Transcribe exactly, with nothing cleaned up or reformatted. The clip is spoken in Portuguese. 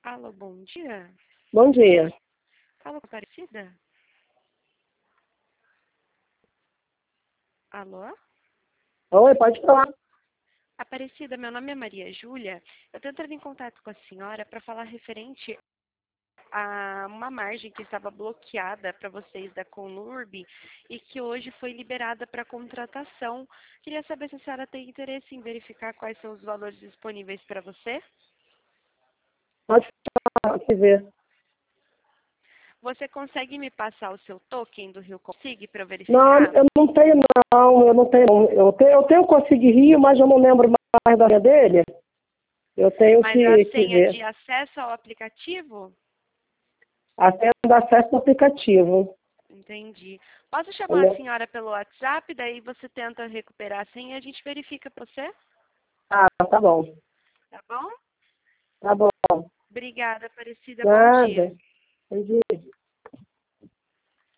Alô, bom dia. Bom dia. Fala com a Aparecida? Alô? Oi, pode falar. Aparecida, meu nome é Maria Júlia. Eu estou entrando em contato com a senhora para falar referente a uma margem que estava bloqueada para vocês da Conurb e que hoje foi liberada para contratação. Queria saber se a senhora tem interesse em verificar quais são os valores disponíveis para você. Pode falar, se ver. Você consegue me passar o seu token do Rio Consig para eu Não, verificar? eu não tenho não, eu não tenho não. Eu tenho, eu tenho Consig Rio, mas eu não lembro mais da senha dele. Eu tenho Mas a que, que senha ver. de acesso ao aplicativo? A senha do acesso do aplicativo. Entendi. Posso chamar a Entendeu? senhora pelo WhatsApp, daí você tenta recuperar a senha e a gente verifica para você? Ah, tá bom. Tá bom? Tá bom. Obrigada, Aparecida. Bom dia. Nada. Bom dia.